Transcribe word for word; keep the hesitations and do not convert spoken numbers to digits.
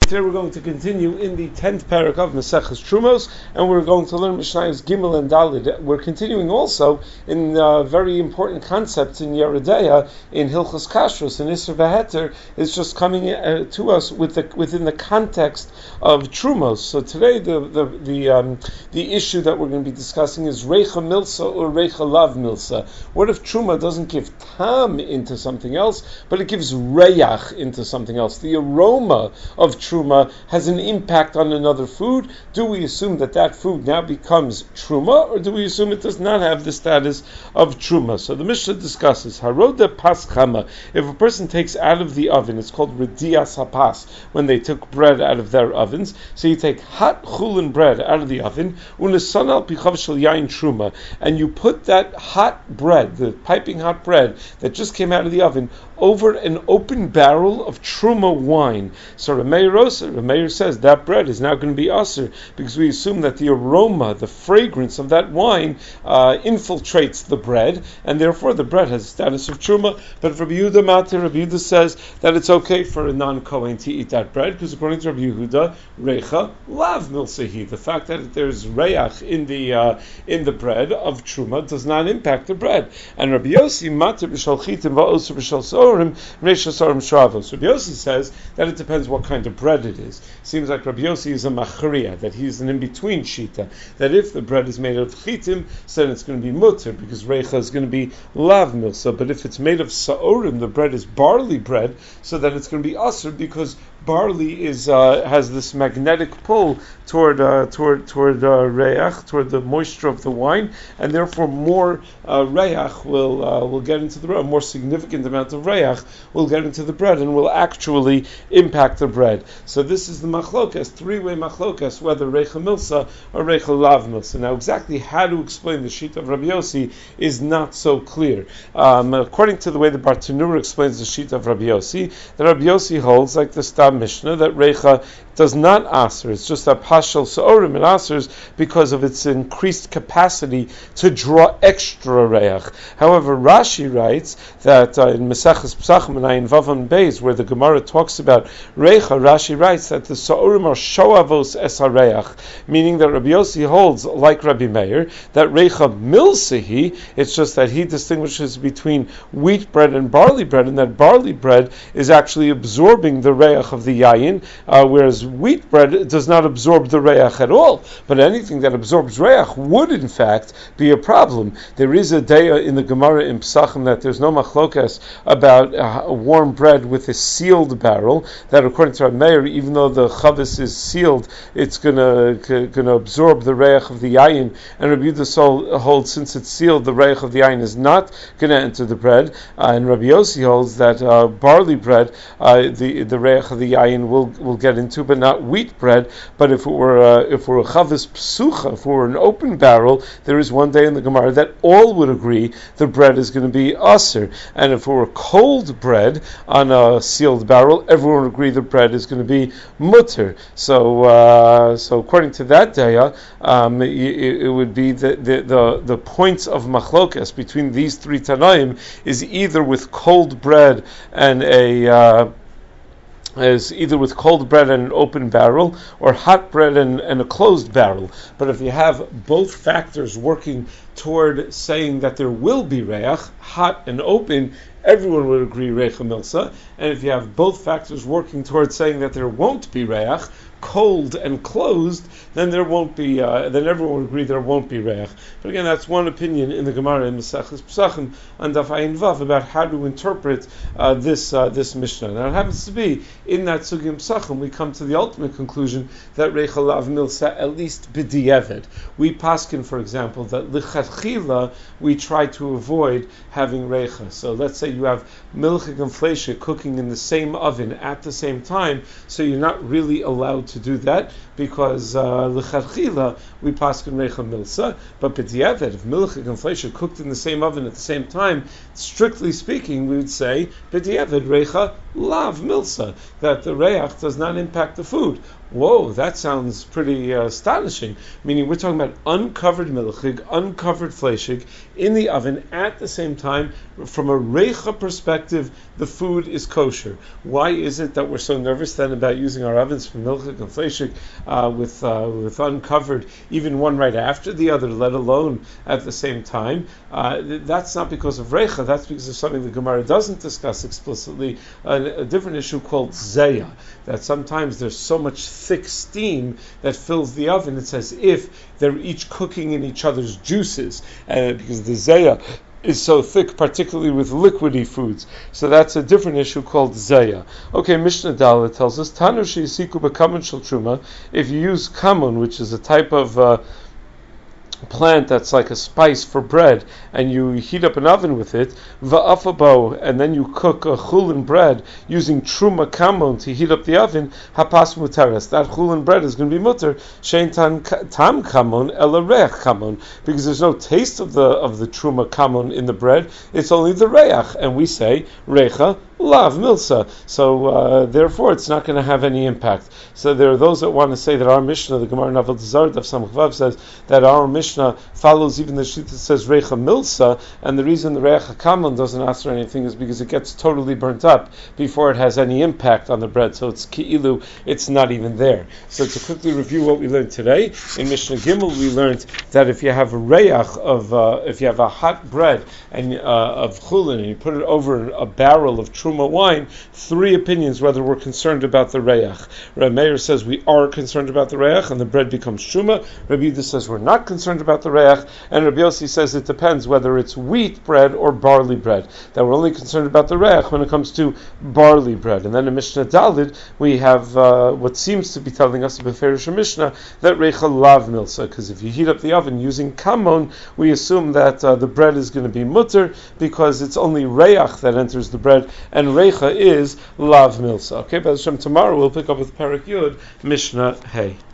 today we're going to continue in the tenth parak of Maseches Trumos, and we're going to learn Mishnayos Gimel and Dalid. We're continuing also in uh, very important concepts in Yeridea, in Hilchos Kashrus, and Isser V'Heter is just coming uh, to us with the, within the context of Trumos. So today the the the, um, the issue that we're going to be discussing is Reicha Milsa or Reicha Lav Milsa. What if Truma doesn't give tam into something else, but it gives Reyach into something else? The aroma of Truma has an impact on another food. Do we assume that that food now becomes Truma, or do we assume it does not have the status of Truma? So the Mishnah discusses Haroda Paschama. If a person takes out of the oven, it's called Redias Hapas, when they took bread out of their ovens. So you take hot chulin bread out of the oven, unesanal pichav shel yain Truma, and you put that hot bread, the piping hot bread that just came out of the oven, over an open barrel of Truma wine. So Rameir Rosa, Rameir says that bread is now going to be aser, because we assume that the aroma, the fragrance of that wine uh, infiltrates the bread, and therefore the bread has the status of Truma. But Rabbi Yehuda Matir, Rabbi Yehuda says that it's okay for a non-Kohen to eat that bread, because according to Rabbi Yehuda, Reicha Lav Milsehi, the fact that there's Reach in the uh, in the bread of Truma does not impact the bread. And Rabbi Yossi Matir b'shal chitim va'oser b'shal sorim reisha sorim shavos. Rabbi Yossi says that it depends what kind of bread it is. Seems like Rabbi Yossi is a machriya, that he's an in-between shita, that if the bread is made of chitim, so then it's going to be mutter, because reicha is going to be lav milsa. But if it's made of saorim, the bread is barley bread, so then it's going to be aser, because barley is uh, has this magnetic pull toward uh, toward toward uh, reach, toward the moisture of the wine, and therefore more uh, reach will uh, will get into the bread. A more significant amount of reach will get into the bread and will actually impact the bread. So this is the machlokas, three-way machlokas, whether reicha milsa or reicha lav milsa. Now exactly how to explain the sheet of Rabbi Yossi is not so clear. Um, according to the way the Bartanura explains the sheet of Rabbi Yossi, that Rabbi Yossi holds, like the Stam Mishnah, that reicha does not aser. It's just that pashal saorim it asers because of its increased capacity to draw extra reach. However, Rashi writes that uh, in Maseches Pesachim and Ayin Vav Beis, where the Gemara talks about reicha, Rashi writes that the saorim are shoavos es hareach, meaning that Rabbi Yossi holds, like Rabbi Meir, that reicha milsehi. It's just that he distinguishes between wheat bread and barley bread, and that barley bread is actually absorbing the reich of the yayin, uh, whereas wheat bread does not absorb the reich at all. But anything that absorbs reich would, in fact, be a problem. There is a daya in the Gemara in Pesachim that there's no machlokas about uh, a warm bread with a sealed barrel, that according to our Meir, even though the chavis is sealed, it's going to gonna absorb the reich of the yayin, and Rabbi Yehuda holds, since it's sealed, the reich of the yayin is not going to enter the bread, uh, and Rabbi Yossi holds that uh, barley bread, uh, the the reich of the yayin will will get into, but not wheat bread. But if it were uh, if it were a chavis psucha, if it were an open barrel, there is one day in the Gemara that all would agree the bread is going to be aser, and if it were cold bread on a sealed barrel, everyone would agree the bread is going to be mutter. So, uh, so according to that daya, um, it, it would be the, the the the points of machlokas between these three tanaim is either with cold bread and a uh, is either with cold bread and an open barrel, or hot bread and, and a closed barrel. But if you have both factors working toward saying that there will be reach, hot and open, everyone would agree reicha milsa. And if you have both factors working toward saying that there won't be reach, cold and closed, then there won't be. Uh, then everyone would agree there won't be reich. But again, that's one opinion in the Gemara in Maseches Pesachim and Daf Ayin Vav about how to interpret uh, this uh, this Mishnah. Now, it happens to be in that Sugim Pesachim we come to the ultimate conclusion that reicha lav milsa, at least b'di'evet. We paskin, for example, that lichatchila we try to avoid having reicha. So let's say you have milchik and fleishik cooking in the same oven at the same time, so you're not really allowed to do that, because l'chadchila uh, we paskin reicha milsa, but b'di'evet, if milchik and flesh are cooked in the same oven at the same time, strictly speaking, we would say b'di'evet reicha lav milsa, that the reich does not impact the food. Whoa, that sounds pretty uh, astonishing. Meaning we're talking about uncovered milchig, uncovered fleshig in the oven at the same time from a reicha Reicha perspective, the food is kosher. Why is it that we're so nervous then about using our ovens for milchik and fleishik uh, with uh, with uncovered, even one right after the other, let alone at the same time? Uh, that's not because of Reicha, that's because of something the Gemara doesn't discuss explicitly, a, a different issue called Zeya, that sometimes there's so much thick steam that fills the oven, it's as if they're each cooking in each other's juices, uh, because the Zeya is so thick, particularly with liquidy foods. So that's a different issue called Zeya. Okay, Mishnah Dalet tells us, Tanu she'yisiku b'kamun shel truma, if you use kamun, which is a type of uh, plant that's like a spice for bread, and you heat up an oven with it, va'afabo, and then you cook a chulin bread using truma kamon to heat up the oven, hapas mutares. That chulin bread is going to be mutter, shein tam kamon ela reach kamon, because there's no taste of the of the truma kamon in the bread. It's only the reach, and we say recha lav milsa. So uh, therefore, it's not going to have any impact. So there are those that want to say that our Mishnah, the Gemara Naval Dezar Daf Samach Vav, says that our Mishnah follows even the sheet that says Reicha Milsa, and the reason the Reicha Kamon doesn't answer anything is because it gets totally burnt up before it has any impact on the bread. So it's Ki'ilu, it's not even there. So to quickly review what we learned today, in Mishnah Gimel we learned that if you have a Reach of, uh, if you have a hot bread and uh, of Chulin, and you put it over a barrel of Truma wine, three opinions whether we're concerned about the Reach. Rabbi Meir says we are concerned about the Reach, and the bread becomes Truma. Rabbi Yehuda says we're not concerned about the Reach, and Rabbi Yossi says it depends whether it's wheat bread or barley bread, that we're only concerned about the Reach when it comes to barley bread. And then in Mishnah Dalid we have uh, what seems to be telling us, Beferish Mishnah, that Reicha Lav Milsa, because if you heat up the oven using kamon, we assume that uh, the bread is going to be mutter, because it's only Reach that enters the bread, and Reicha is Lav Milsa. Okay, B'ez Hashem, tomorrow we'll pick up with Parak Yud, Mishnah Hey.